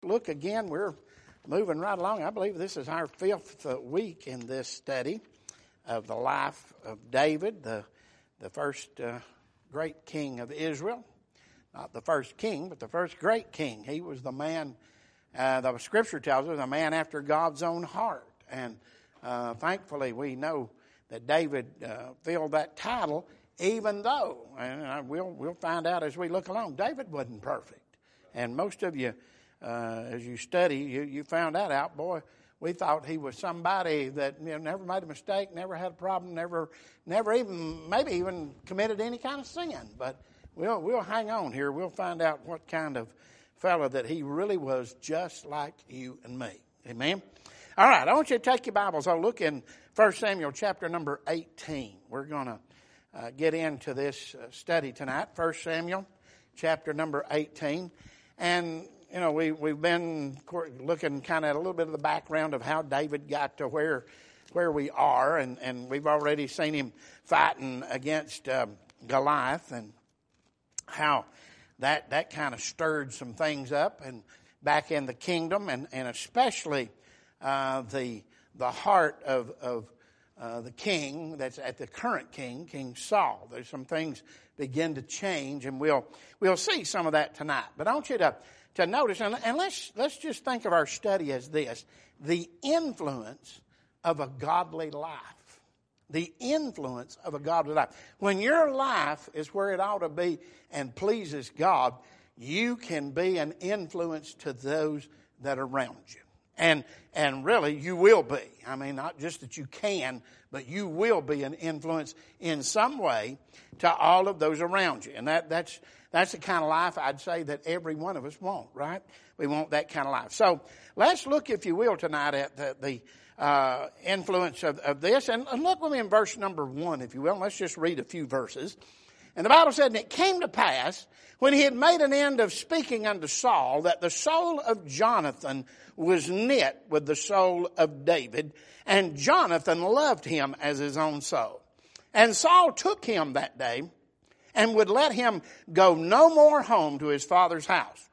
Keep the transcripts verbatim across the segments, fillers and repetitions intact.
Look again, we're moving right along. I believe this is our fifth uh, week in this study of the life of David, the the first uh, great king of Israel. Not the first king, but the first great king. He was the man, uh, the Scripture tells us, a man after God's own heart. And uh, thankfully we know that David uh, filled that title, even though, and we'll, we'll find out as we look along, David wasn't perfect. And most of you, Uh, as you study, you, you found that out. Boy, we thought he was somebody that you know, never made a mistake, never had a problem, never, never even, maybe even committed any kind of sin. But we'll we'll hang on here. We'll find out what kind of fellow that he really was, just like you and me. Amen. All right, I want you to take your Bibles. I'll look in First Samuel chapter number eighteen. We're going to uh, get into this uh, study tonight. First Samuel chapter number eighteen, and You know, we, we've been looking kind of at a little bit of the background of how David got to where where we are, and, and we've already seen him fighting against um, Goliath, and how that that kind of stirred some things up and back in the kingdom, and, and especially uh, the the heart of, of uh, the king that's at the current king, King Saul. There's some things begin to change, and we'll we'll see some of that tonight. But I want you to To notice, and, and let's let's just think of our study as this: the influence of a godly life. The influence of a godly life. When your life is where it ought to be and pleases God, you can be an influence to those that are around you. And and really, you will be. I mean, not just that you can, but you will be an influence in some way to all of those around you. And that that's that's the kind of life I'd say that every one of us want, right? We want that kind of life. So let's look, if you will, tonight at the, the uh, influence of, of this. And, and look with me in verse number one, if you will. Let's just read a few verses. And the Bible said, "And it came to pass, when he had made an end of speaking unto Saul, that the soul of Jonathan was knit with the soul of David, and Jonathan loved him as his own soul. And Saul took him that day, and would let him go no more home to his father's house.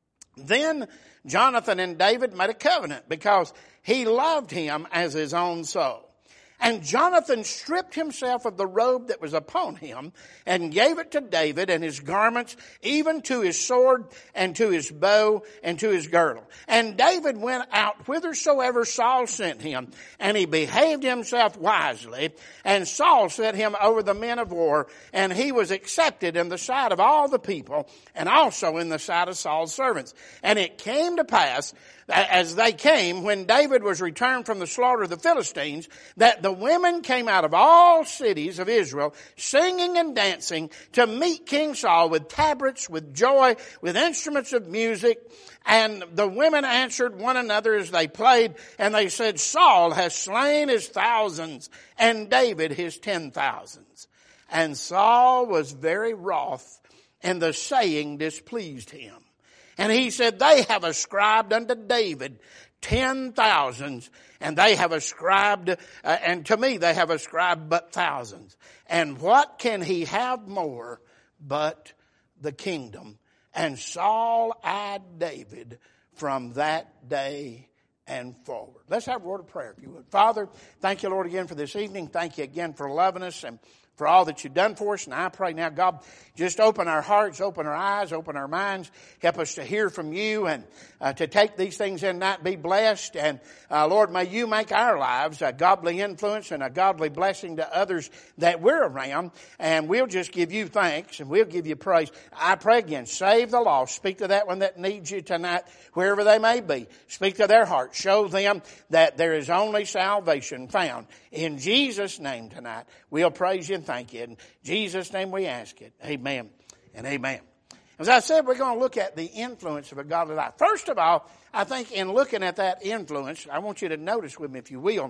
Then Jonathan and David made a covenant, because he loved him as his own soul. And Jonathan stripped himself of the robe that was upon him, and gave it to David, and his garments, even to his sword, and to his bow, and to his girdle. And David went out whithersoever Saul sent him, and he behaved himself wisely. And Saul set him over the men of war, and he was accepted in the sight of all the people, and also in the sight of Saul's servants. And it came to pass, as they came, when David was returned from the slaughter of the Philistines, that the women came out of all cities of Israel, singing and dancing, to meet King Saul with tabrets, with joy, with instruments of music. And the women answered one another as they played, and they said, Saul has slain his thousands, and David his ten thousands. And Saul was very wroth, and the saying displeased him. And he said, they have ascribed unto David ten thousands, and they have ascribed, uh, and to me they have ascribed but thousands. And what can he have more but the kingdom? And Saul eyed David from that day and forward. Let's have a word of prayer, if you would. Father, thank you, Lord, again for this evening. Thank you again for loving us and for all that you've done for us. And I pray now, God, just open our hearts, open our eyes, open our minds. Help us to hear from you and uh, to take these things in tonight. Be blessed. And uh, Lord, may you make our lives a godly influence and a godly blessing to others that we're around. And we'll just give you thanks and we'll give you praise. I pray again, save the lost. Speak to that one that needs you tonight, wherever they may be. Speak to their heart. Show them that there is only salvation found. In Jesus' name tonight, we'll praise you and thank you. In Jesus' name we ask it. Amen and amen. As I said, we're going to look at the influence of a godly life. First of all, I think in looking at that influence, I want you to notice with me, if you will,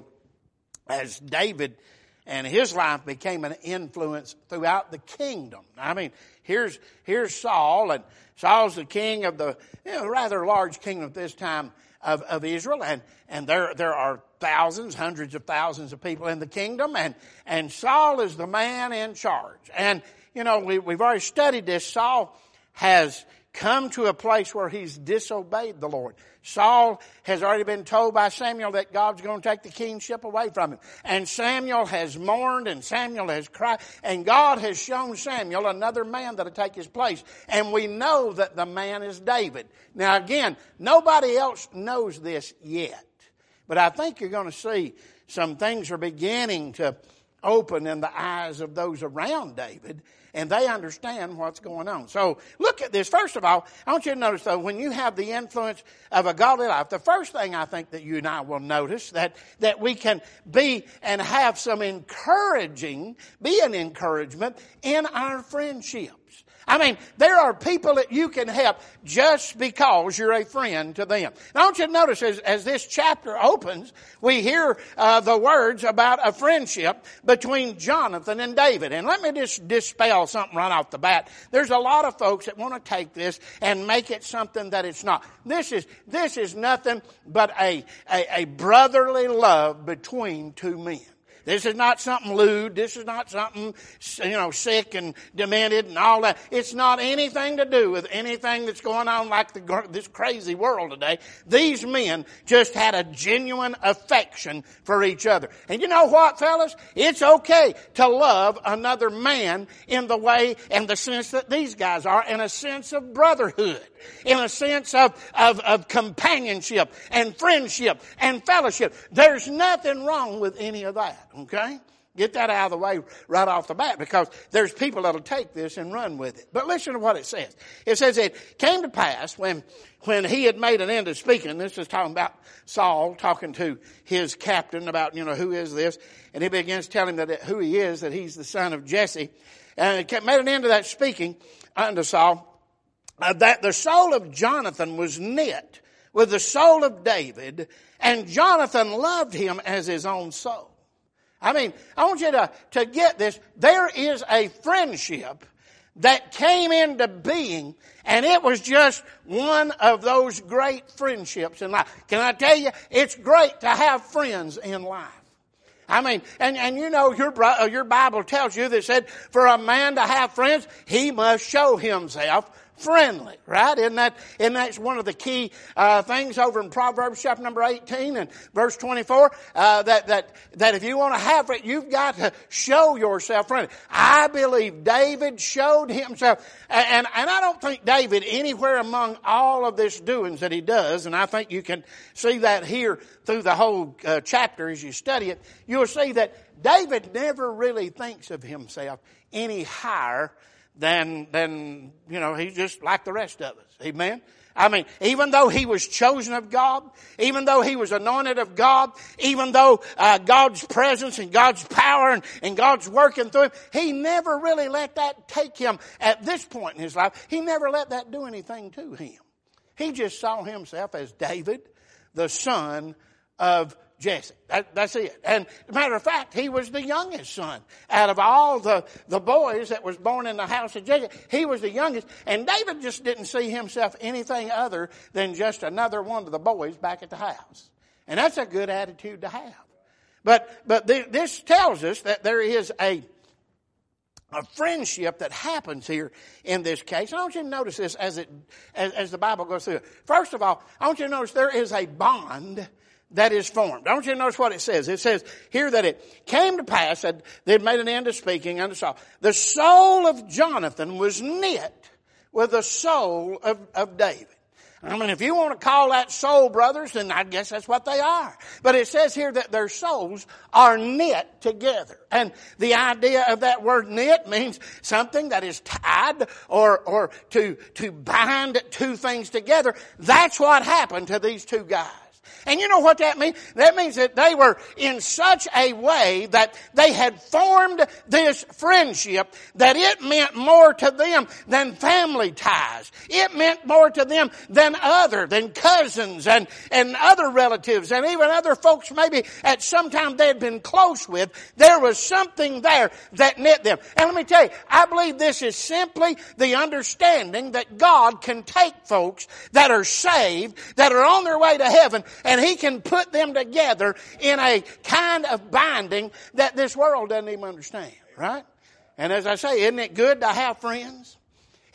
as David and his life became an influence throughout the kingdom. I mean, here's here's Saul, and Saul's the king of the you know, rather large kingdom at this time of, of Israel, and, and there there are thousands, hundreds of thousands of people in the kingdom, and, and Saul is the man in charge. And, you know, we, we've already studied this. Saul has come to a place where he's disobeyed the Lord. Saul has already been told by Samuel that God's going to take the kingship away from him. And Samuel has mourned and Samuel has cried. And God has shown Samuel another man that'll take his place. And we know that the man is David. Now again, nobody else knows this yet. But I think you're going to see some things are beginning to open in the eyes of those around David, and they understand what's going on. So look at this. First of all, I want you to notice, though, when you have the influence of a godly life, the first thing I think that you and I will notice that, that we can be and have some encouraging, be an encouragement in our friendships. I mean, there are people that you can help just because you're a friend to them. Now, I want you to notice as, as this chapter opens, we hear uh, the words about a friendship between Jonathan and David. And let me just dispel something right off the bat. There's a lot of folks that want to take this and make it something that it's not. This is, this is nothing but a, a, a brotherly love between two men. This is not something lewd. This is not something, you know, sick and demented and all that. It's not anything to do with anything that's going on like the, this crazy world today. These men just had a genuine affection for each other. And you know what, fellas? It's okay to love another man in the way and the sense that these guys are, in a sense of brotherhood, in a sense of, of, of companionship and friendship and fellowship. There's nothing wrong with any of that. Okay? Get that out of the way right off the bat, because there's people that'll take this and run with it. But listen to what it says. It says it came to pass when, when he had made an end of speaking. This is talking about Saul talking to his captain about, you know, who is this? And he begins telling him that who he is, that he's the son of Jesse. And it made an end of that speaking unto Saul, uh, that the soul of Jonathan was knit with the soul of David, and Jonathan loved him as his own soul. I mean, I want you to, to get this. There is a friendship that came into being, and it was just one of those great friendships in life. Can I tell you, it's great to have friends in life. I mean, and, and you know, your, your Bible tells you that said, for a man to have friends, he must show himself friendly, right? Isn't that, isn't that one of the key uh, things over in Proverbs chapter number eighteen and verse twenty-four? Uh, that, that, that if you want to have it, you've got to show yourself friendly. I believe David showed himself, and, and I don't think David anywhere among all of this doings that he does, and I think you can see that here through the whole uh, chapter as you study it, you'll see that David never really thinks of himself any higher than, than, you know, he's just like the rest of us. Amen? I mean, even though he was chosen of God, even though he was anointed of God, even though uh, God's presence and God's power and, and God's working through him, he never really let that take him at this point in his life. He never let that do anything to him. He just saw himself as David, the son of Jesse. That, that's it. And as a matter of fact, he was the youngest son. Out of all the, the boys that was born in the house of Jesse, he was the youngest. And David just didn't see himself anything other than just another one of the boys back at the house. And that's a good attitude to have. But, but th- this tells us that there is a, a friendship that happens here in this case. And I want you to notice this as it, as, as the Bible goes through it. First of all, I want you to notice there is a bond that is formed. I want you to notice what it says. It says here that it came to pass that they'd made an end of speaking unto Saul. The soul of Jonathan was knit with the soul of, of David. I mean, if you want to call that soul brothers, then I guess that's what they are. But it says here that their souls are knit together. And the idea of that word knit means something that is tied or, or to, to bind two things together. That's what happened to these two guys. And you know what that means? That means that they were in such a way that they had formed this friendship that it meant more to them than family ties. It meant more to them than other, than cousins and, and other relatives and even other folks maybe at some time they had been close with. There was something there that knit them. And let me tell you, I believe this is simply the understanding that God can take folks that are saved, that are on their way to heaven, and He can put them together in a kind of binding that this world doesn't even understand, right? And as I say, isn't it good to have friends?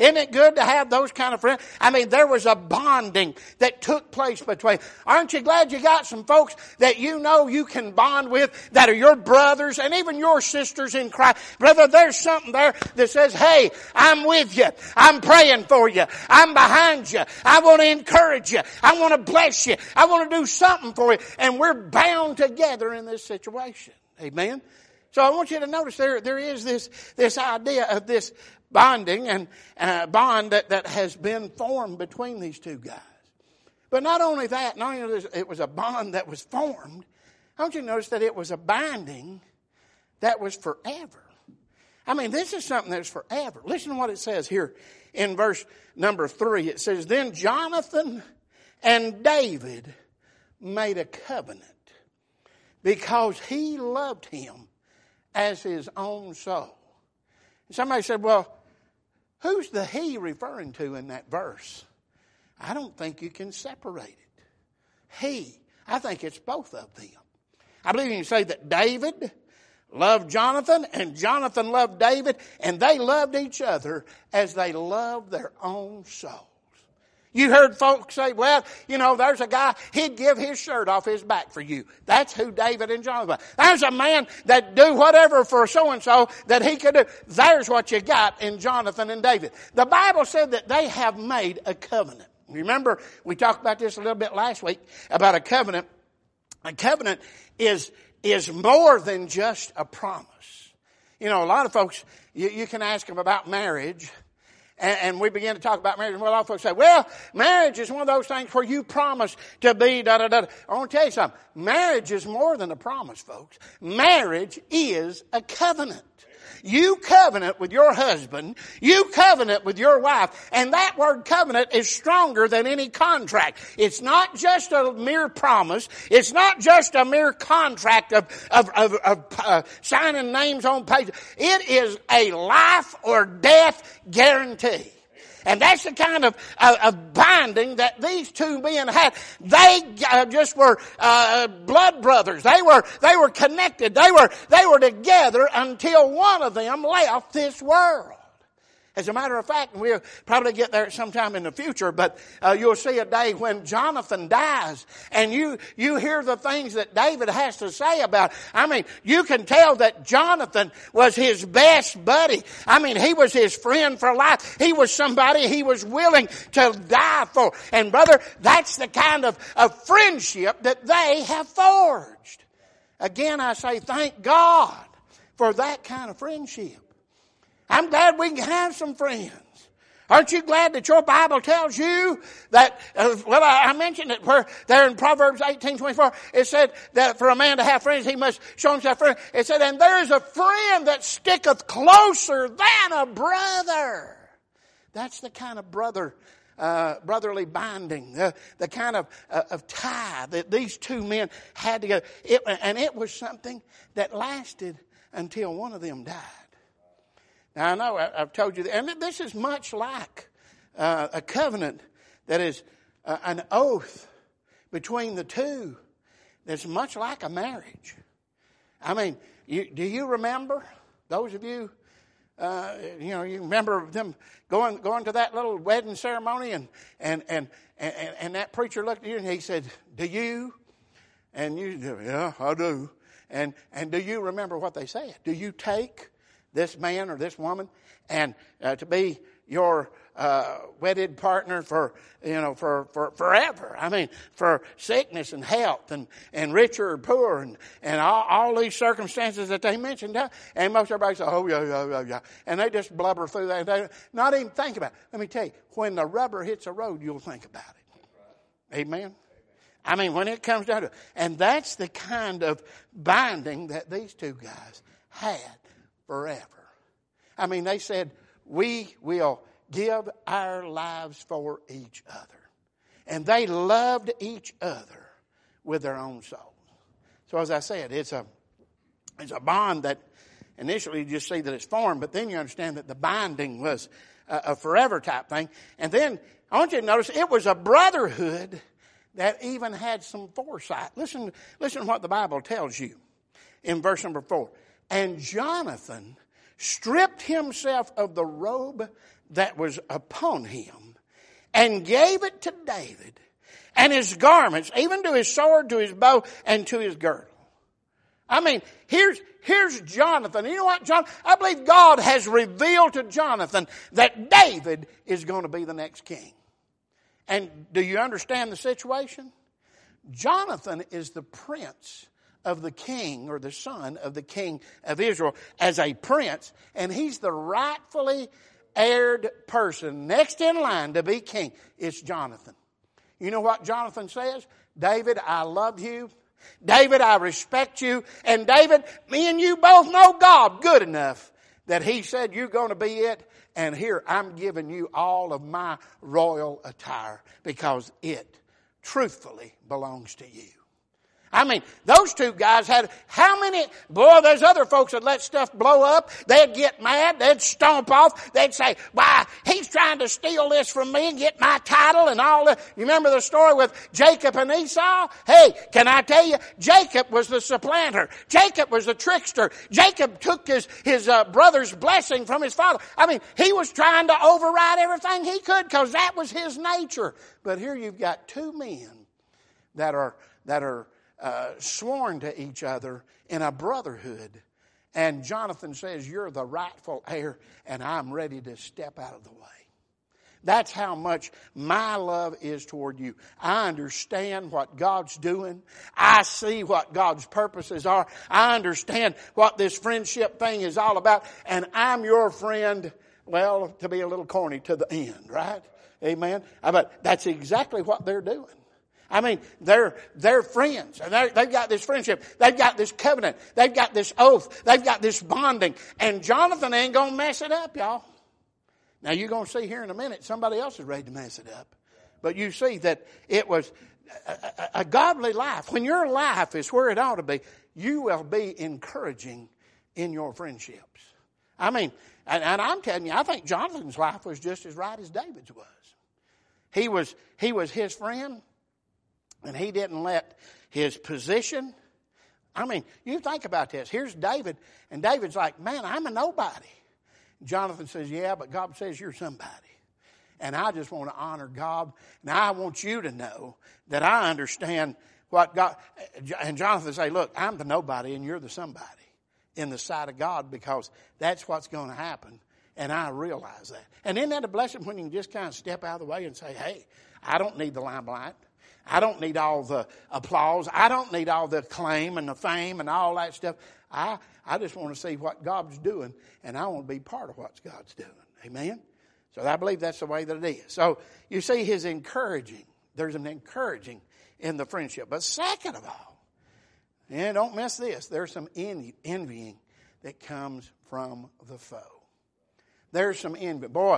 Isn't it good to have those kind of friends? I mean, there was a bonding that took place between. Aren't you glad you got some folks that you know you can bond with, that are your brothers and even your sisters in Christ? Brother, there's something there that says, hey, I'm with you. I'm praying for you. I'm behind you. I want to encourage you. I want to bless you. I want to do something for you. And we're bound together in this situation. Amen? So I want you to notice there, there is this, this idea of this bonding and uh, bond that, that has been formed between these two guys. But not only that, not only it was a bond that was formed, I want you to notice that it was a binding that was forever. I mean, this is something that's forever. Listen to what it says here in verse number three. It says, then Jonathan and David made a covenant because he loved him as his own soul. Somebody said, well, who's the he referring to in that verse? I don't think you can separate it. He. I think it's both of them. I believe you can say that David loved Jonathan and Jonathan loved David, and they loved each other as they loved their own souls. You heard folks say, well, you know, there's a guy, he'd give his shirt off his back for you. That's who David and Jonathan were. There's a man that do whatever for so-and-so that he could do. There's what you got in Jonathan and David. The Bible said that they have made a covenant. Remember, we talked about this a little bit last week about a covenant. A covenant is, is more than just a promise. You know, a lot of folks, you, you can ask them about marriage. And we begin to talk about marriage, and a lot of folks say, well, marriage is one of those things where you promise to be da-da-da. I want to tell you something. Marriage is more than a promise, folks. Marriage is a covenant. You covenant with your husband. You covenant with your wife. And that word covenant is stronger than any contract. It's not just a mere promise. It's not just a mere contract of, of, of, of uh, signing names on pages. It is a life or death guarantee. And that's the kind of, uh, of binding that these two men had. They uh, just were uh, blood brothers. They were they were connected. They were they were together until one of them left this world. As a matter of fact, we'll probably get there sometime in the future, but uh, you'll see a day when Jonathan dies, and you you hear the things that David has to say about it. I mean, you can tell that Jonathan was his best buddy. I mean, he was his friend for life. He was somebody he was willing to die for. And brother, that's the kind of, of friendship that they have forged. Again, I say thank God for that kind of friendship. I'm glad we can have some friends. Aren't you glad that your Bible tells you that, uh, well, I, I mentioned it where there in Proverbs eighteen twenty-four, it said that for a man to have friends, he must show himself friend. It said, and there is a friend that sticketh closer than a brother. That's the kind of brother, uh, brotherly binding, the, the kind of, uh, of tie that these two men had together. It, and it was something that lasted until one of them died. Now, I know I've told you that, and this is much like uh, a covenant that is uh, an oath between the two that's much like a marriage. I mean, you, do you remember, those of you, uh, you know, you remember them going going to that little wedding ceremony, and and, and, and, and that preacher looked at you and he said, do you? And you, yeah, I do. And, and do you remember what they said? Do you take this man or this woman and uh, to be your uh, wedded partner for, you know, for, for forever? I mean, for sickness and health and, and rich or poor and, and all, all these circumstances that they mentioned. And most everybody says, oh, yeah, yeah, yeah, yeah. And they just blubber through that. They not even think about it. Let me tell you, when the rubber hits the road, you'll think about it. Amen? I mean, when it comes down to it. And that's the kind of binding that these two guys had forever. I mean, they said, we will give our lives for each other. And they loved each other with their own souls. So as I said, it's a, it's a bond that initially you just see that it's formed, but then you understand that the binding was a, a forever type thing. And then I want you to notice it was a brotherhood that even had some foresight. Listen, listen to what the Bible tells you in verse number four. And Jonathan stripped himself of the robe that was upon him and gave it to David, and his garments, even to his sword, to his bow, and to his girdle. I mean, here's, here's Jonathan. You know what, John? I believe God has revealed to Jonathan that David is going to be the next king. And do you understand the situation? Jonathan is the prince of the king, or the son of the king of Israel, as a prince, and he's the rightfully heired person next in line to be king. It's Jonathan. You know what Jonathan says? David, I love you. David, I respect you. And David, me and you both know God good enough that he said you're going to be it. And here I'm giving you all of my royal attire because it truthfully belongs to you. I mean, those two guys had, how many, boy, there's other folks that let stuff blow up. They'd get mad. They'd stomp off. They'd say, why, he's trying to steal this from me and get my title and all that. You remember the story with Jacob and Esau? Hey, can I tell you, Jacob was the supplanter. Jacob was the trickster. Jacob took his, his uh, brother's blessing from his father. I mean, he was trying to override everything he could because that was his nature. But here you've got two men that are, that are, Uh, sworn to each other in a brotherhood. And Jonathan says, you're the rightful heir, and I'm ready to step out of the way. That's how much my love is toward you. I understand what God's doing. I see what God's purposes are. I understand what this friendship thing is all about. And I'm your friend, well, to be a little corny, to the end, right? Amen? But that's exactly what they're doing. I mean, they're, they're friends. And they're, they've got this friendship. They've got this covenant. They've got this oath. They've got this bonding. And Jonathan ain't going to mess it up, y'all. Now, you're going to see here in a minute, somebody else is ready to mess it up. But you see that it was a, a, a godly life. When your life is where it ought to be, you will be encouraging in your friendships. I mean, and, and I'm telling you, I think Jonathan's life was just as right as David's was. He was, he was his friend. And he didn't let his position. I mean, you think about this. Here's David. And David's like, man, I'm a nobody. Jonathan says, yeah, but God says you're somebody. And I just want to honor God. And I want you to know that I understand what God. And Jonathan say, look, I'm the nobody and you're the somebody in the sight of God, because that's what's going to happen. And I realize that. And isn't that a blessing when you can just kind of step out of the way and say, hey, I don't need the limelight. I don't need all the applause. I don't need all the acclaim and the fame and all that stuff. I, I just want to see what God's doing, and I want to be part of what God's doing. Amen? So I believe that's the way that it is. So you see his encouraging. There's an encouraging in the friendship. But second of all, and don't miss this, there's some envy, envying that comes from the foe. There's some envy. Boy,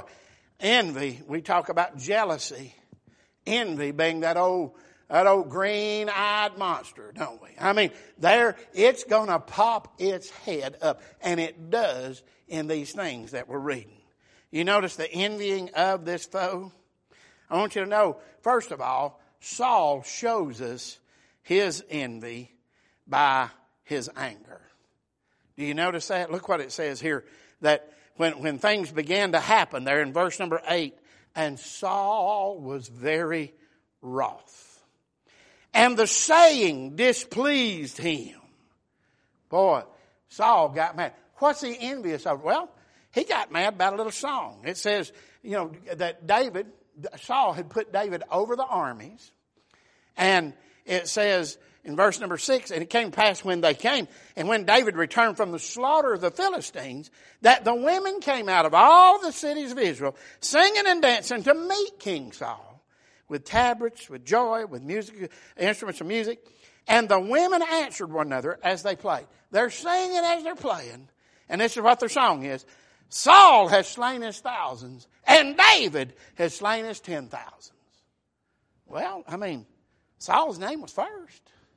envy, we talk about jealousy. Envy being that old, that old green-eyed monster, don't we? I mean, there, it's going to pop its head up. And it does in these things that we're reading. You notice the envying of this foe? I want you to know, first of all, Saul shows us his envy by his anger. Do you notice that? Look what it says here. That when, when things began to happen there in verse number eight, and Saul was very wroth, and the saying displeased him. Boy, Saul got mad. What's he envious of? Well, he got mad about a little song. It says, you know, that David, Saul had put David over the armies. And it says in verse number six, and it came to pass when they came, and when David returned from the slaughter of the Philistines, that the women came out of all the cities of Israel, singing and dancing to meet King Saul, with tabrets, with joy, with music, instruments of music. And the women answered one another as they played. They're singing as they're playing, and this is what their song is. Saul has slain his thousands, and David has slain his ten thousands. Well, I mean, Saul's name was first.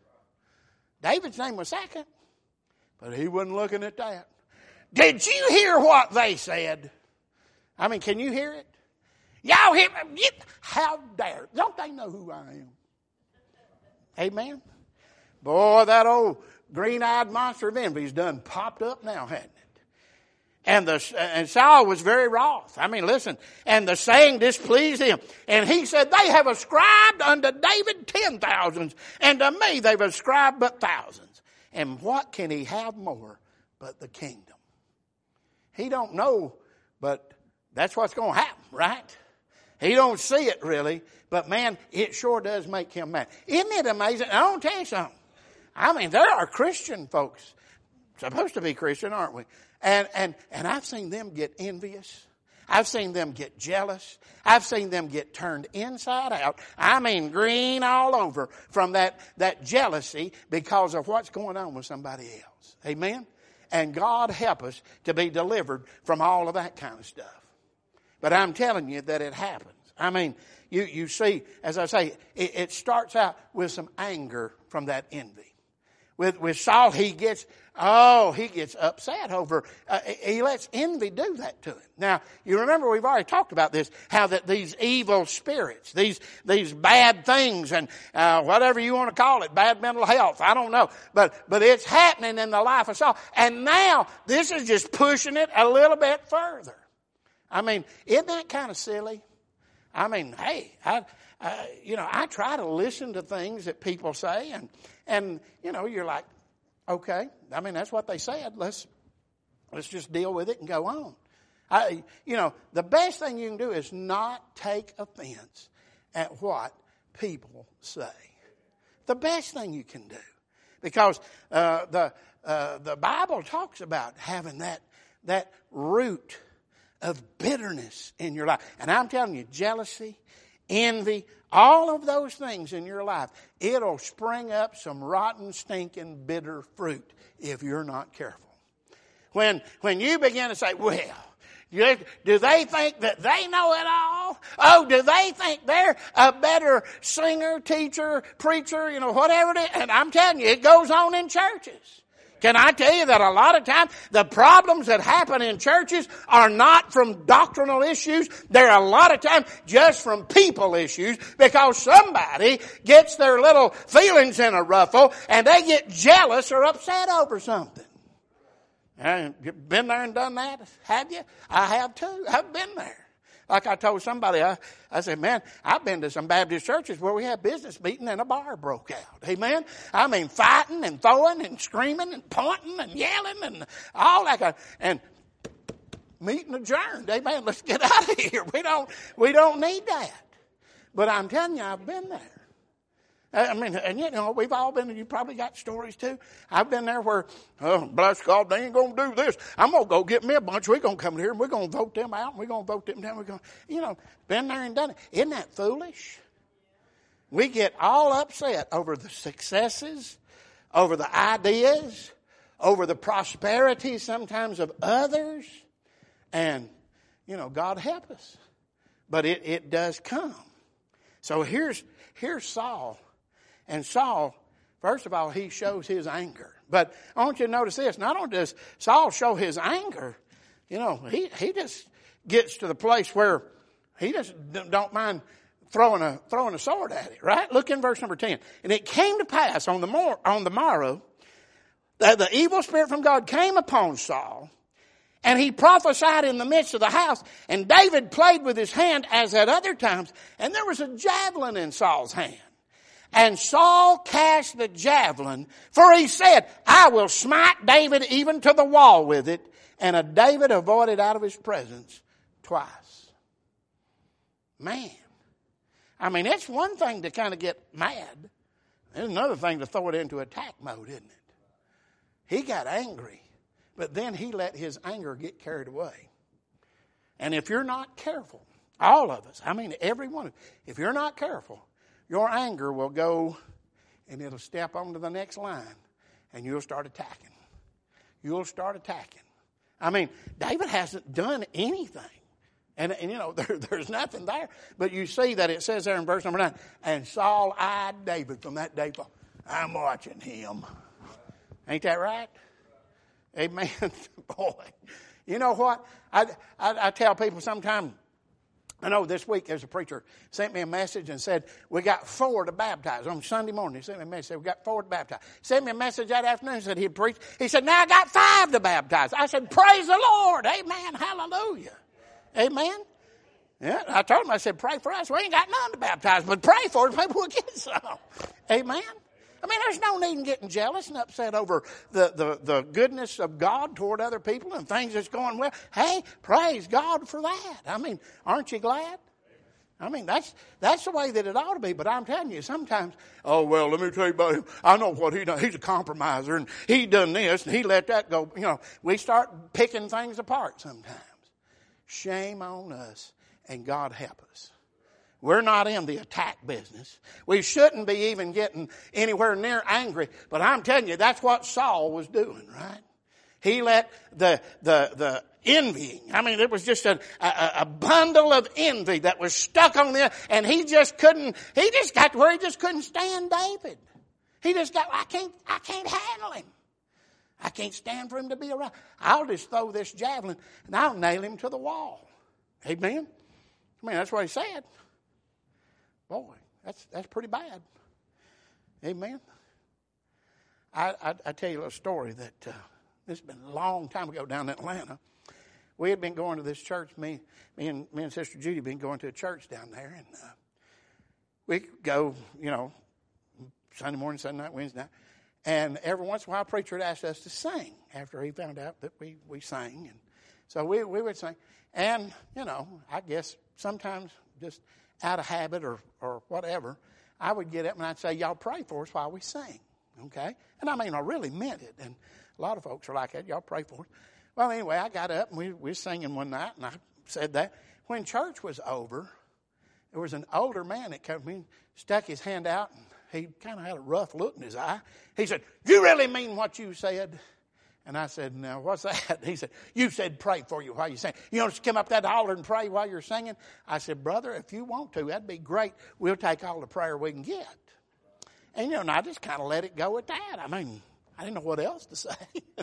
David's name was second. But he wasn't looking at that. Did you hear what they said? I mean, can you hear it? Y'all hear it? How dare. Don't they know who I am? Amen? Boy, that old green-eyed monster of envy's done popped up now, hasn't it? And the and Saul was very wroth. I mean, listen, and the saying displeased him. And he said, they have ascribed unto David ten thousands, and to me they've ascribed but thousands. And what can he have more but the kingdom? He don't know, but that's what's going to happen, right? He don't see it really, but man, it sure does make him mad. Isn't it amazing? I want to tell you something. I mean, there are Christian folks, supposed to be Christian, aren't we? And, and, and I've seen them get envious. I've seen them get jealous. I've seen them get turned inside out. I mean, green all over from that, that jealousy because of what's going on with somebody else. Amen? And God help us to be delivered from all of that kind of stuff. But I'm telling you that it happens. I mean, you, you see, as I say, it, it starts out with some anger from that envy. With, with Saul, he gets, oh, he gets upset over, uh, he lets envy do that to him. Now, you remember we've already talked about this, how that these evil spirits, these, these bad things and, uh, whatever you want to call it, bad mental health, I don't know. But, but it's happening in the life of Saul. And now, this is just pushing it a little bit further. I mean, isn't that kind of silly? I mean, hey, I, uh, you know, I try to listen to things that people say and, and, you know, you're like, okay, I mean, that's what they said. Let's, let's just deal with it and go on. I, you know, the best thing you can do is not take offense at what people say. The best thing you can do. Because, uh, the, uh, the Bible talks about having that, that root of bitterness in your life. And I'm telling you, jealousy, envy, all of those things in your life, it'll spring up some rotten, stinking, bitter fruit if you're not careful. When, when you begin to say, well, do they think that they know it all? Oh, do they think they're a better singer, teacher, preacher, you know, whatever it is? And I'm telling you, it goes on in churches. Can I tell you that a lot of times the problems that happen in churches are not from doctrinal issues. They're a lot of times just from people issues because somebody gets their little feelings in a ruffle and they get jealous or upset over something. And you've been there and done that? Have you? I have too. I've been there. Like I told somebody, I, I said, man, I've been to some Baptist churches where we had business meeting and a bar broke out. Amen? I mean, fighting and throwing and screaming and pointing and yelling and all that kind of, and meeting adjourned. Amen? Let's get out of here. We don't, we don't need that. But I'm telling you, I've been there. I mean, and you know, we've all been, you probably got stories too. I've been there where, oh, bless God, they ain't going to do this. I'm going to go get me a bunch. We're going to come here and we're going to vote them out and we're going to vote them down. We're going to, you know, been there and done it. Isn't that foolish? We get all upset over the successes, over the ideas, over the prosperity sometimes of others. And, you know, God help us. But it, it does come. So here's, here's Saul. And Saul, first of all, he shows his anger. But I want you to notice this. Not only does Saul show his anger, you know, he, he just gets to the place where he just don't mind throwing a, throwing a sword at it, right? Look in verse number ten. And it came to pass on the, mor- on the morrow that the evil spirit from God came upon Saul, and he prophesied in the midst of the house. And David played with his hand as at other times, and there was a javelin in Saul's hand. And Saul cast the javelin, for he said, I will smite David even to the wall with it. And David avoided out of his presence twice. Man. I mean, it's one thing to kind of get mad. It's another thing to throw it into attack mode, isn't it? He got angry, but then he let his anger get carried away. And if you're not careful, all of us, I mean every one of us, if you're not careful, your anger will go and it'll step onto the next line and you'll start attacking. You'll start attacking. I mean, David hasn't done anything. And, and you know, there, there's nothing there. But you see that it says there in verse number nine, and Saul eyed David from that day forth. I'm watching him. Ain't that right? Amen. Boy, you know what? I, I, I tell people sometimes, I know this week there's a preacher sent me a message and said, we got four to baptize. On Sunday morning, he sent me a message, said, we got four to baptize. Sent me a message that afternoon, said he'd preach. He said, now I got five to baptize. I said, praise the Lord. Amen. Hallelujah. Amen. Yeah, I told him, I said, pray for us. We ain't got none to baptize, but pray for us. Maybe we'll get some. Amen. I mean, there's no need in getting jealous and upset over the, the, the goodness of God toward other people and things that's going well. Hey, praise God for that. I mean, aren't you glad? I mean, that's that's the way that it ought to be. But I'm telling you, sometimes, oh, well, let me tell you about him. I know what he done. He's a compromiser, and he done this, and he let that go. You know, we start picking things apart sometimes. Shame on us, and God help us. We're not in the attack business. We shouldn't be even getting anywhere near angry. But I'm telling you, that's what Saul was doing, right? He let the the the envying. I mean, it was just a, a, a bundle of envy that was stuck on there, and he just couldn't. He just got to where he just couldn't stand David. He just got. I can't. I can't handle him. I can't stand for him to be around. I'll just throw this javelin and I'll nail him to the wall. Amen. I mean, that's what he said. Boy, that's that's pretty bad. Amen. I, I, I tell you a little story that uh, this has been a long time ago down in Atlanta. We had been going to this church. Me, me and me and Sister Judy had been going to a church down there, and uh, we go, you know, Sunday morning, Sunday night, Wednesday night, and every once in a while, a preacher would ask us to sing after he found out that we we sang, and so we we would sing, and you know, I guess sometimes just out of habit or, or whatever, I would get up and I'd say, y'all pray for us while we sing, okay? And I mean, I really meant it, and a lot of folks are like that, y'all pray for us. Well, anyway, I got up and we, we were singing one night, and I said that. When church was over, there was an older man that came to me, stuck his hand out, and he kind of had a rough look in his eye. He said, you really mean what you said? And I said, no, what's that? He said, you said pray for you while you sing. You don't just come up that holler and pray while you're singing? I said, brother, if you want to, that'd be great. We'll take all the prayer we can get. And, you know, and I just kind of let it go at that. I mean, I didn't know what else to say.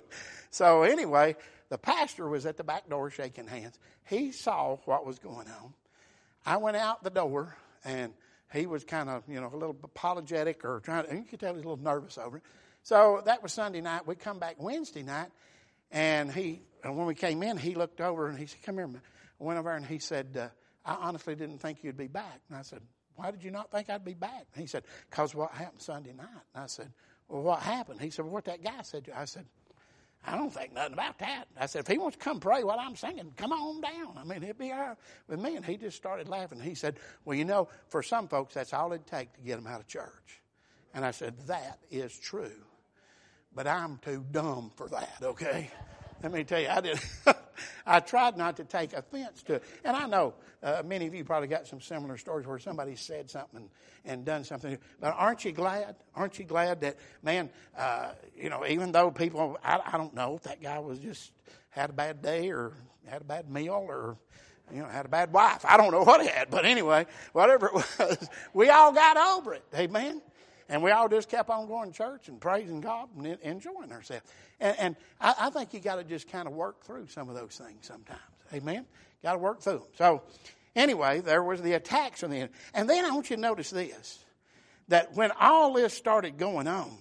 So anyway, the pastor was at the back door shaking hands. He saw what was going on. I went out the door, and he was kind of, you know, a little apologetic or trying to, you could tell he was a little nervous over it. So that was Sunday night. We come back Wednesday night, and he, and when we came in, he looked over and he said, come here. I went over and he said, uh, I honestly didn't think you'd be back. And I said, why did you not think I'd be back? And he said, because what happened Sunday night. And I said, well, what happened? He said, well, what that guy said to you. I said, I don't think nothing about that. I said, if he wants to come pray while I'm singing, come on down. I mean, it'd be all right with me. And he just started laughing. He said, well, you know, for some folks, that's all it'd take to get them out of church. And I said, that is true. But I'm too dumb for that, okay? Let me tell you, I did. I tried not to take offense to it. And I know uh, many of you probably got some similar stories where somebody said something and, and done something. But aren't you glad? Aren't you glad that, man, uh, you know, even though people, I, I don't know if that guy was just had a bad day or had a bad meal or, you know, had a bad wife. I don't know what he had. But anyway, whatever it was, we all got over it. Amen? And we all just kept on going to church and praising God and enjoying ourselves. And, and I, I think you got to just kind of work through some of those things sometimes. Amen? Got to work through them. So anyway, there was the attacks on the end. And then I want you to notice this, that when all this started going on,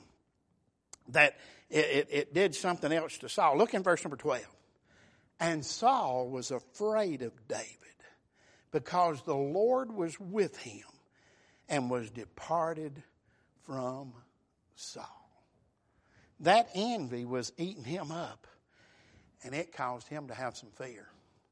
that it, it, it did something else to Saul. Look in verse number twelve. And Saul was afraid of David because the Lord was with him and was departed from Saul. That envy was eating him up, and it caused him to have some fear.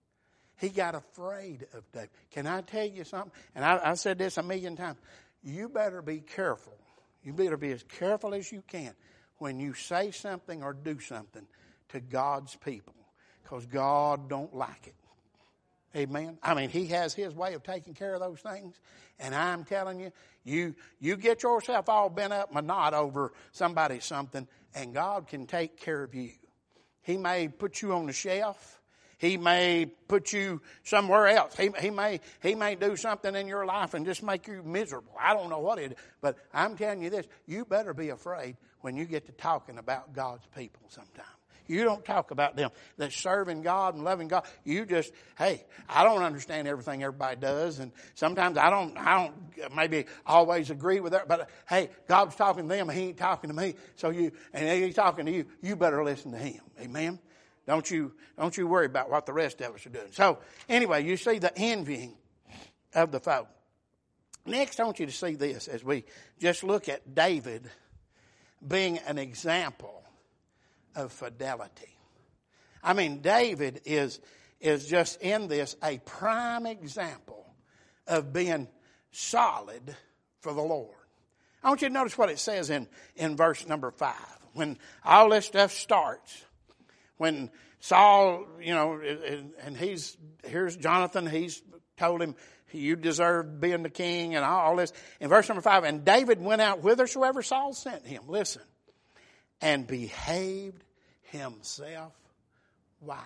He got afraid of David. Can I tell you something? And I, I said this a million times. You better be careful. You better be as careful as you can when you say something or do something to God's people, because God don't like it. Amen. I mean, he has his way of taking care of those things. And I'm telling you, you you get yourself all bent up in a knot over somebody something, and God can take care of you. He may put you on the shelf. He may put you somewhere else. He, he may he may do something in your life and just make you miserable. I don't know what it is. But I'm telling you this, you better be afraid when you get to talking about God's people sometime. You don't talk about them that's serving God and loving God. You just, hey, I don't understand everything everybody does. And sometimes I don't, I don't maybe always agree with that. But hey, God's talking to them and he ain't talking to me. So you, and he's talking to you, you better listen to him. Amen. Don't you, don't you worry about what the rest of us are doing. So anyway, you see the envying of the foe. Next, I want you to see this as we just look at David being an example of fidelity. I mean, David is, is just in this a prime example of being solid for the Lord. I want you to notice what it says in, in verse number five. When all this stuff starts, when Saul, you know, and he's, here's Jonathan, he's told him, you deserve being the king and all this. In verse number five, and David went out whithersoever Saul sent him. Listen. And behaved himself wisely.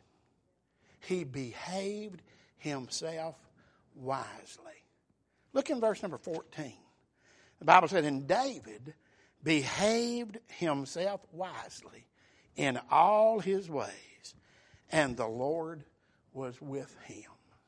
He behaved himself wisely. Look in verse number fourteen. The Bible said, and David behaved himself wisely in all his ways, and the Lord was with him.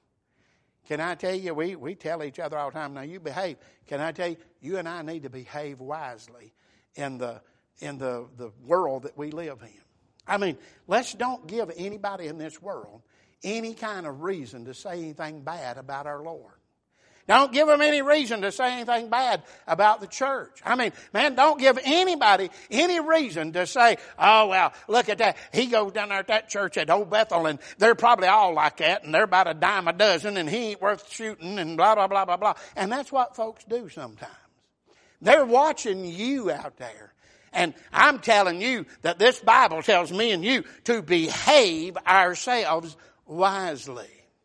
Can I tell you, we, we tell each other all the time, now you behave. Can I tell you, you and I need to behave wisely in the in the, the world that we live in. I mean, let's don't give anybody in this world any kind of reason to say anything bad about our Lord. Don't give them any reason to say anything bad about the church. I mean, man, don't give anybody any reason to say, oh, well, look at that. He goes down there at that church at Old Bethel, and they're probably all like that, and they're about a dime a dozen, and he ain't worth shooting, and blah, blah, blah, blah, blah. And that's what folks do sometimes. They're watching you out there. And I'm telling you that this Bible tells me and you to behave ourselves wisely.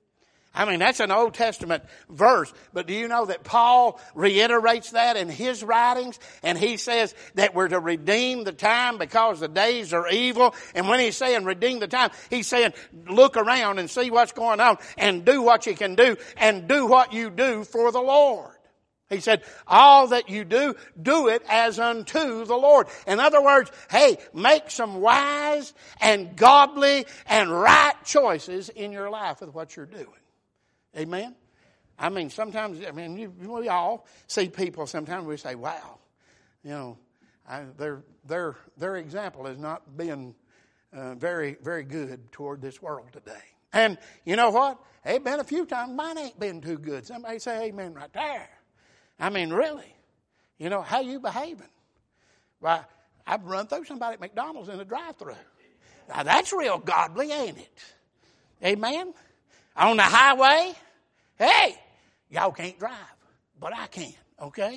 I mean, that's an Old Testament verse, but do you know that Paul reiterates that in his writings? And he says that we're to redeem the time because the days are evil. And when he's saying redeem the time, he's saying look around and see what's going on and do what you can do and do what you do for the Lord. He said, all that you do, do it as unto the Lord. In other words, hey, make some wise and godly and right choices in your life with what you're doing. Amen? I mean, sometimes, I mean, you, we all see people, sometimes we say, wow, you know, I, their, their, their example is not being uh, very, very good toward this world today. And you know what? There's been a few times mine ain't been too good. Somebody say amen right there. I mean, really, you know, how you behaving? Why, I've run through somebody at McDonald's in the drive-thru. Now, that's real godly, ain't it? Amen? On the highway, hey, y'all can't drive, but I can, okay?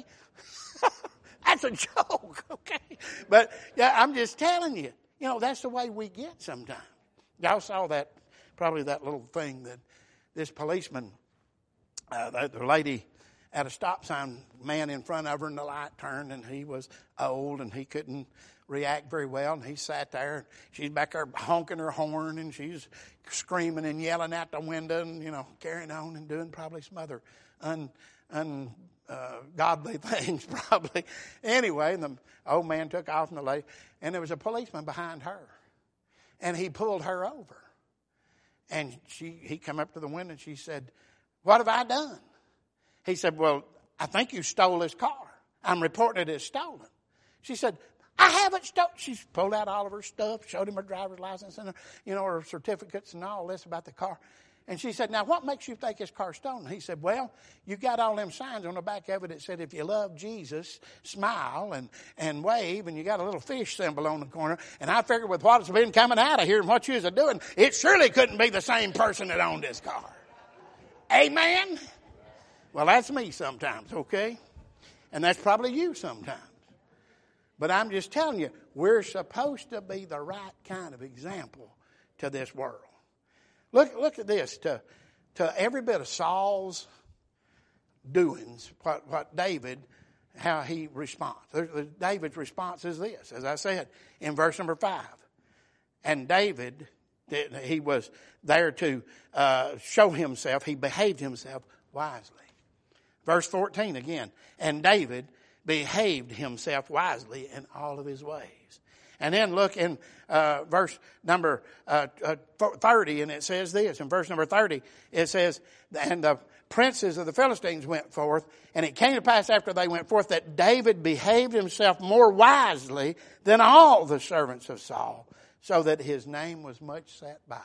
That's a joke, okay? But yeah, I'm just telling you, you know, that's the way we get sometimes. Y'all saw that, probably that little thing that this policeman, uh, the, the lady at a stop sign, man in front of her, and the light turned, and he was old, and he couldn't react very well, and he sat there, and she's back there honking her horn, and she's screaming and yelling out the window, and, you know, carrying on and doing probably some other un, un, uh, godly things, probably. Anyway, the old man took off, and the lady, and there was a policeman behind her, and he pulled her over, and she, he come up to the window, and she said, "What have I done?" He said, "Well, I think you stole his car. I'm reporting it as stolen." She said, "I haven't stolen." She pulled out all of her stuff, showed him her driver's license and her, you know, her certificates and all this about the car. And she said, "Now, what makes you think his car's stolen?" He said, "Well, you got all them signs on the back of it that said, if you love Jesus, smile and, and wave, and you got a little fish symbol on the corner. And I figured with what's been coming out of here and what you was doing, it surely couldn't be the same person that owned this car." Amen? Well, that's me sometimes, okay? And that's probably you sometimes. But I'm just telling you, we're supposed to be the right kind of example to this world. Look, look at this. To, to every bit of Saul's doings, what, what David, how he responds. David's response is this, as I said, in verse number five. And David, he was there to uh, show himself, he behaved himself wisely. Verse fourteen again, and David behaved himself wisely in all of his ways. And then look in uh, verse number uh, uh, thirty, and it says this. In verse number thirty, it says, and the princes of the Philistines went forth, and it came to pass after they went forth that David behaved himself more wisely than all the servants of Saul, so that his name was much set by.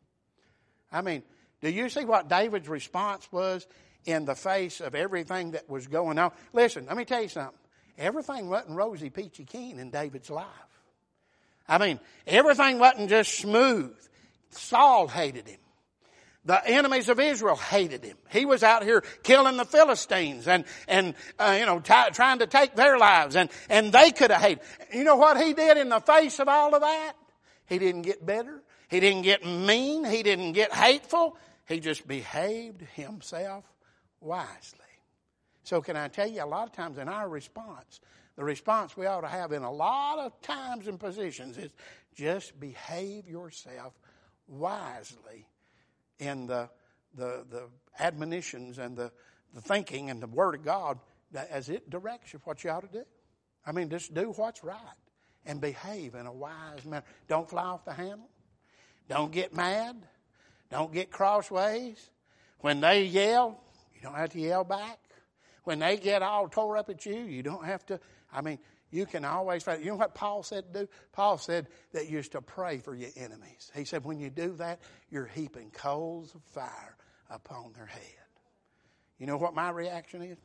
I mean, do you see what David's response was in the face of everything that was going on? Listen, let me tell you something. Everything wasn't rosy peachy keen in David's life. I mean, everything wasn't just smooth. Saul hated him. The enemies of Israel hated him. He was out here killing the Philistines and, and uh, you know, t- trying to take their lives. And, and they could have hated. You know what he did in the face of all of that? He didn't get bitter. He didn't get mean. He didn't get hateful. He just behaved himself wisely. So can I tell you, a lot of times in our response, the response we ought to have in a lot of times and positions is just behave yourself wisely in the the, the admonitions and the, the thinking and the Word of God as it directs you what you ought to do. I mean, just do what's right and behave in a wise manner. Don't fly off the handle. Don't get mad. Don't get crossways. When they yell, you don't have to yell back. When they get all tore up at you, you don't have to. I mean, you can always fight. You know what Paul said to do? Paul said that you're to pray for your enemies. He said when you do that, you're heaping coals of fire upon their head. You know what my reaction is?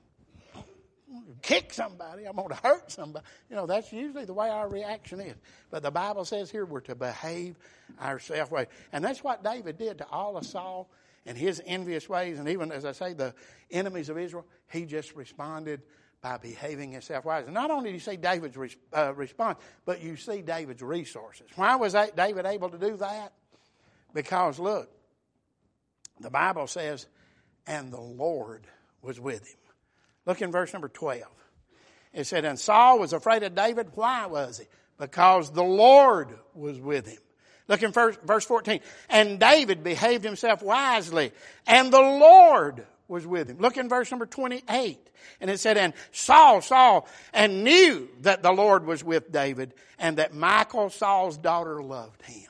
Kick somebody. I'm going to hurt somebody. You know, that's usually the way our reaction is. But the Bible says here we're to behave ourselves way. And that's what David did to all of Saul and his envious ways. And even, as I say, the enemies of Israel, he just responded by behaving himself wisely. Not only do you see David's res- uh, response, but you see David's resources. Why was David able to do that? Because, look, the Bible says, and the Lord was with him. Look in verse number twelve. It said, and Saul was afraid of David. Why was he? Because the Lord was with him. Look in verse fourteen. And David behaved himself wisely, and the Lord was with him. Look in verse number twenty-eight. And it said, and Saul saw and knew that the Lord was with David, and that Michal, Saul's daughter, loved him.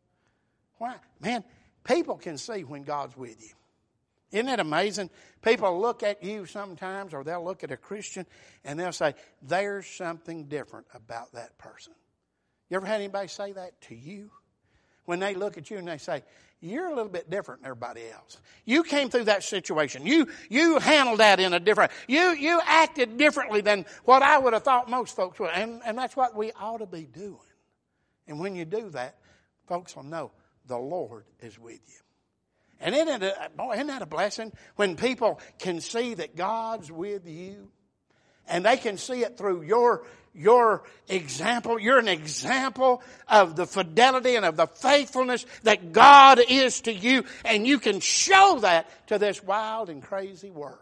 Why? Man, people can see when God's with you. Isn't it amazing? People look at you sometimes, or they'll look at a Christian, and they'll say, there's something different about that person. You ever had anybody say that to you? When they look at you and they say, you're a little bit different than everybody else. You came through that situation. You you handled that in a different, you you acted differently than what I would have thought most folks would. And, and that's what we ought to be doing. And when you do that, folks will know the Lord is with you. And isn't, it a, boy, isn't that a blessing when people can see that God's with you? And they can see it through your, your example. You're an example of the fidelity and of the faithfulness that God is to you. And you can show that to this wild and crazy world.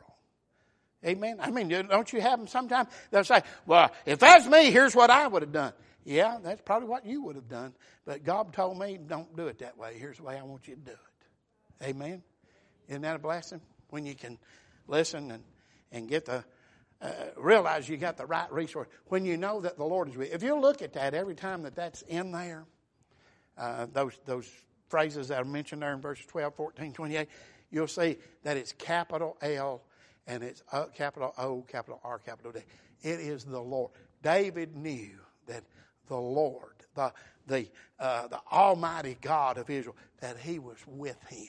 Amen. I mean, don't you have them sometimes? They'll say, well, if that's me, here's what I would have done. Yeah, that's probably what you would have done. But God told me, don't do it that way. Here's the way I want you to do it. Amen. Isn't that a blessing? When you can listen and, and get the, uh, realize you got the right resource. When you know that the Lord is with you. If you look at that every time that that's in there, uh, those, those phrases that are mentioned there in verses twelve, fourteen, twenty-eight, you'll see that it's capital L and it's uh, capital O, capital R, capital D. It is the Lord. David knew that the Lord, the, the, uh, the Almighty God of Israel, that he was with him.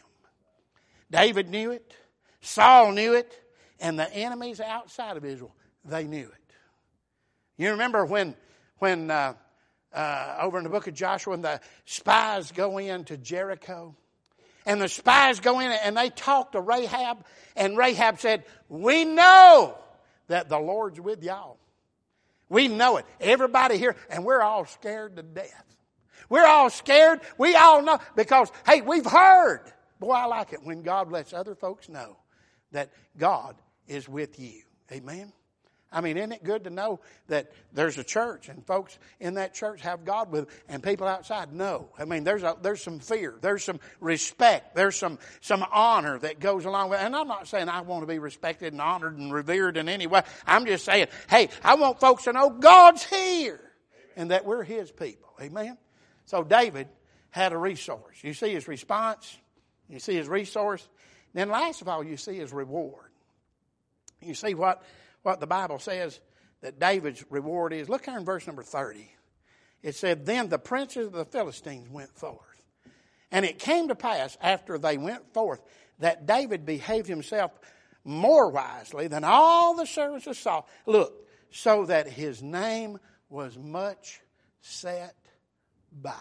David knew it. Saul knew it. And the enemies outside of Israel, they knew it. You remember when, when uh, uh, over in the book of Joshua, when the spies go into Jericho, and the spies go in and they talk to Rahab, and Rahab said, we know that the Lord's with y'all. We know it. Everybody here, and we're all scared to death. We're all scared. We all know because, hey, we've heard. Boy, I like it when God lets other folks know that God is with you. Amen? I mean, isn't it good to know that there's a church and folks in that church have God with them and people outside know? I mean, there's a, there's some fear. There's some respect. There's some, some honor that goes along with it. And I'm not saying I want to be respected and honored and revered in any way. I'm just saying, hey, I want folks to know God's here. and that we're his people. Amen? So David had a resource. You see his response. You see his resource. Then last of all, you see his reward. You see what, what the Bible says that David's reward is. Look here in verse number thirty. It said, then the princes of the Philistines went forth. And it came to pass after they went forth that David behaved himself more wisely than all the servants of Saul. Look, so that his name was much set by.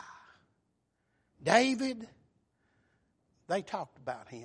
David, they talked about him.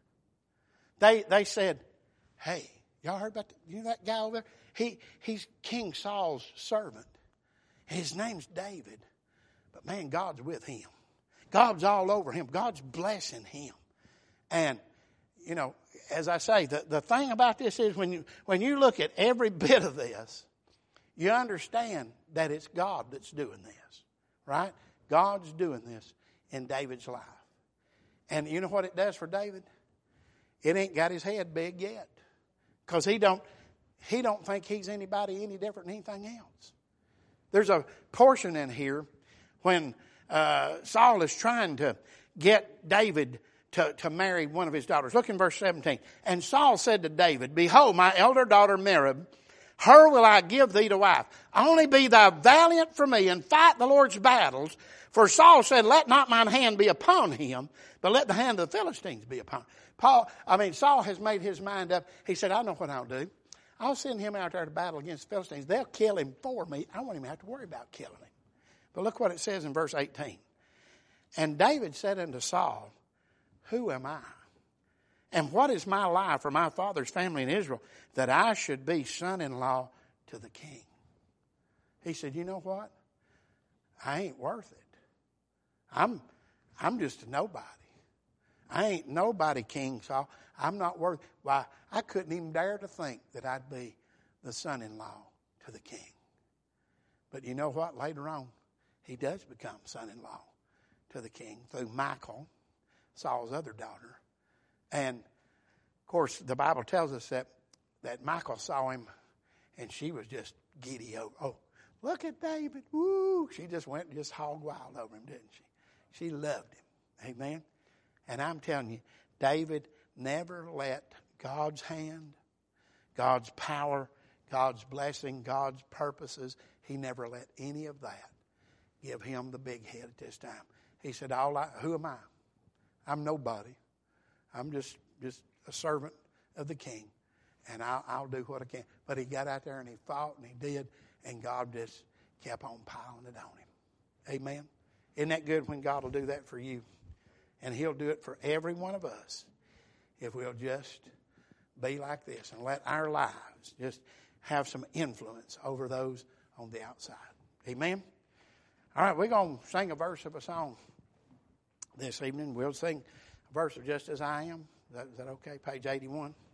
They they said, hey, y'all heard about the, you know that guy over there? He he's King Saul's servant. His name's David. But man, God's with him. God's all over him. God's blessing him. And, you know, as I say, the, the thing about this is when you when you look at every bit of this, you understand that it's God that's doing this. Right? God's doing this in David's life. And you know what it does for David? It ain't got his head big yet. Because he don't, he don't think he's anybody any different than anything else. There's a portion in here when uh, Saul is trying to get David to, to marry one of his daughters. Look in verse seventeen. And Saul said to David, behold, my elder daughter Merab, her will I give thee to wife. Only be thou valiant for me and fight the Lord's battles. For Saul said, let not mine hand be upon him, but let the hand of the Philistines be upon him. Paul, I mean, Saul has made his mind up. He said, I know what I'll do. I'll send him out there to battle against the Philistines. They'll kill him for me. I won't even have to worry about killing him. But look what it says in verse eighteen. And David said unto Saul, who am I? And what is my life for my father's family in Israel, that I should be son-in-law to the king? He said, you know what? I ain't worth it. I'm, I'm just a nobody. I ain't nobody, King Saul. I'm not worth. Why, I couldn't even dare to think that I'd be the son-in-law to the king. But you know what? Later on, he does become son-in-law to the king through Michal, Saul's other daughter. And, of course, the Bible tells us that, that Michal saw him, and she was just giddy over. Oh, look at David. Woo! She just went just hog wild over him, didn't she? She loved him. Amen? And I'm telling you, David never let God's hand, God's power, God's blessing, God's purposes, he never let any of that give him the big head at this time. He said, "All I, who am I? I'm nobody. I'm just, just a servant of the king, and I'll, I'll do what I can." But he got out there and he fought and he did, and God just kept on piling it on him. Amen? Isn't that good when God will do that for you? And he'll do it for every one of us if we'll just be like this and let our lives just have some influence over those on the outside. Amen? All right, we're going to sing a verse of a song this evening. We'll sing a verse of Just As I Am. Is that, is that okay? Page eighty-one.